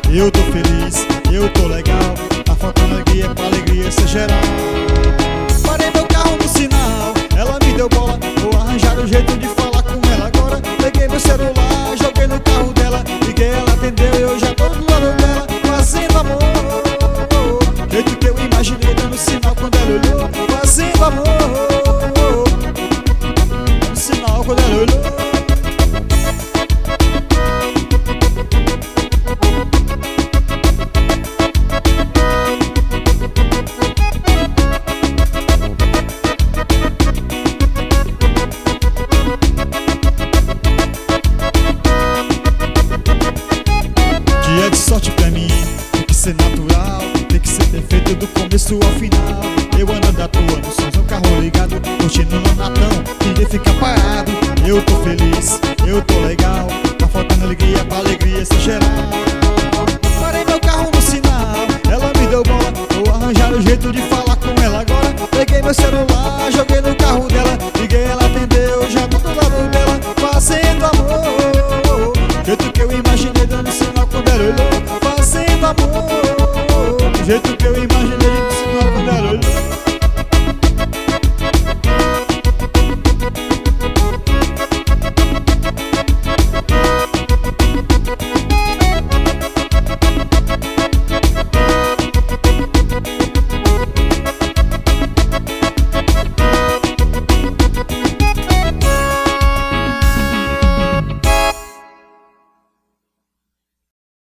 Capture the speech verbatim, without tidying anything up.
Eu tô feliz, eu tô legal, tá faltando alegria pra alegria ser geral. Parei meu carro no sinal, ela me deu bola, vou arranjar um jeito de falar com ela agora. Peguei meu celular, joguei no carro dela, liguei, ela atendeu e eu já tô do lado dela, fazendo amor. Jeito que eu imaginei, dando sinal quando ela olhou, fazendo amor. Dando sinal quando ela olhou. Dia de sorte pra mim, tem que ser natural, tem que ser perfeito do começo ao final. Eu andando à toa no somzão, carro ligado, curtindo no Natão, ninguém fica parado. Eu tô feliz, eu tô legal, tá faltando alegria pra alegria ser geral. Parei meu carro no sinal, ela me deu bola, vou arranjar um jeito de falar com ela agora. Peguei meu celular, joguei no carro dela, liguei, ela atendeu, já tô do lado dela, fazendo amor. Jeito que eu imaginei, dando sinal quando ela olhou, fazendo amor. Do jeito que eu imaginei.